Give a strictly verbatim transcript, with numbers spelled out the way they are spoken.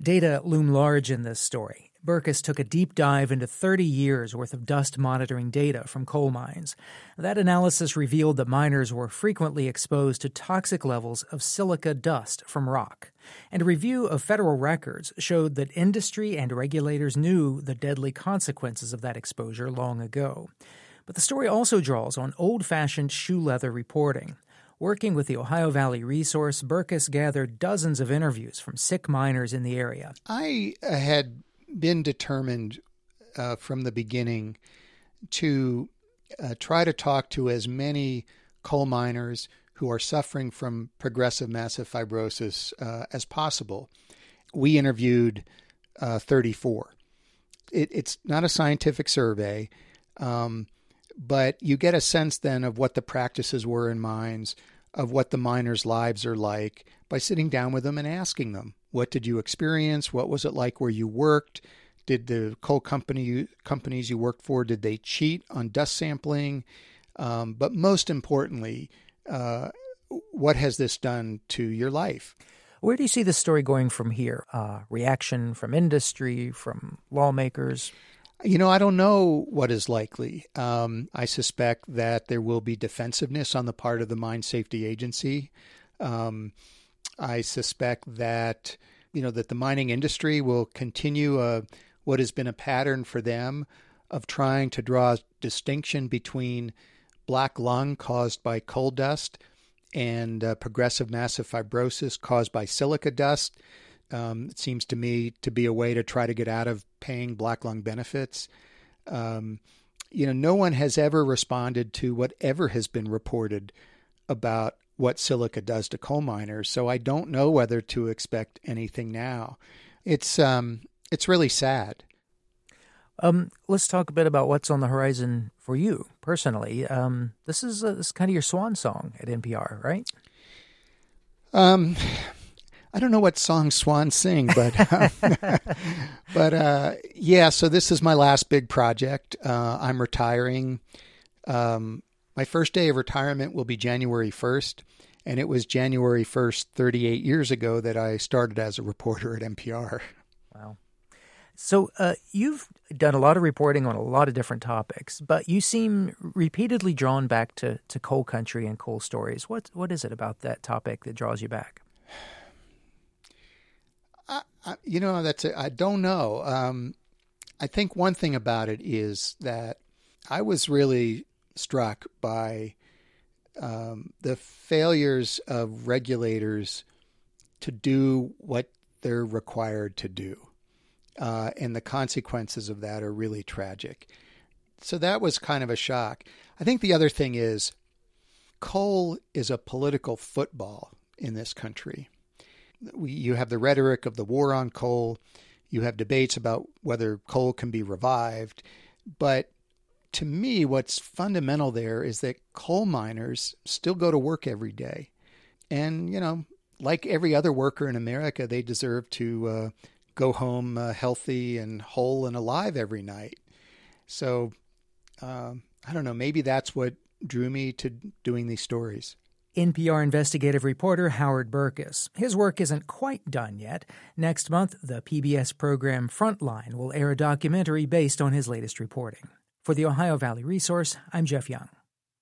Data loom large in this story. Berkus took a deep dive into thirty years worth of dust monitoring data from coal mines. That analysis revealed that miners were frequently exposed to toxic levels of silica dust from rock. And a review of federal records showed that industry and regulators knew the deadly consequences of that exposure long ago. But the story also draws on old-fashioned shoe leather reporting. Working with the Ohio Valley Resource, Berkus gathered dozens of interviews from sick miners in the area. I had been determined uh, from the beginning to uh, try to talk to as many coal miners who are suffering from progressive massive fibrosis uh, as possible. We interviewed uh, thirty-four. It, it's not a scientific survey, um, but you get a sense then of what the practices were in mines, of what the miners' lives are like by sitting down with them and asking them, what did you experience? What was it like where you worked? Did the coal company companies you worked for, did they cheat on dust sampling? Um, but most importantly, uh, what has this done to your life? Where do you see this story going from here? Uh, reaction from industry, from lawmakers? You know, I don't know what is likely. Um, I suspect that there will be defensiveness on the part of the Mine Safety Agency. Um, I suspect that, you know, that the mining industry will continue uh, what has been a pattern for them of trying to draw a distinction between black lung caused by coal dust and uh, progressive massive fibrosis caused by silica dust. Um, it seems to me to be a way to try to get out of paying black lung benefits. Um, you know, no one has ever responded to whatever has been reported about what silica does to coal miners, so I don't know whether to expect anything now. It's um, it's really sad. Um, let's talk a bit about what's on the horizon for you personally. Um, this is uh, this is kind of your swan song at N P R, right? Um, I don't know what song swans sing, but uh, but uh, yeah. So this is my last big project. Uh, I'm retiring. Um, My first day of retirement will be January first, and it was January first, thirty-eight years ago that I started as a reporter at N P R. Wow. So uh, you've done a lot of reporting on a lot of different topics, but you seem repeatedly drawn back to, to coal country and coal stories. What What is it about that topic that draws you back? I, I, you know, that's a, I don't know. Um, I think one thing about it is that I was really struck by um, the failures of regulators to do what they're required to do. Uh, and the consequences of that are really tragic. So that was kind of a shock. I think the other thing is coal is a political football in this country. We, you have the rhetoric of the war on coal. You have debates about whether coal can be revived. But to me, what's fundamental there is that coal miners still go to work every day. And, you know, like every other worker in America, they deserve to uh, go home uh, healthy and whole and alive every night. So, uh, I don't know, maybe that's what drew me to doing these stories. N P R investigative reporter Howard Berkus. His work isn't quite done yet. Next month, the P B S program Frontline will air a documentary based on his latest reporting. For the Ohio Valley Resource, I'm Jeff Young.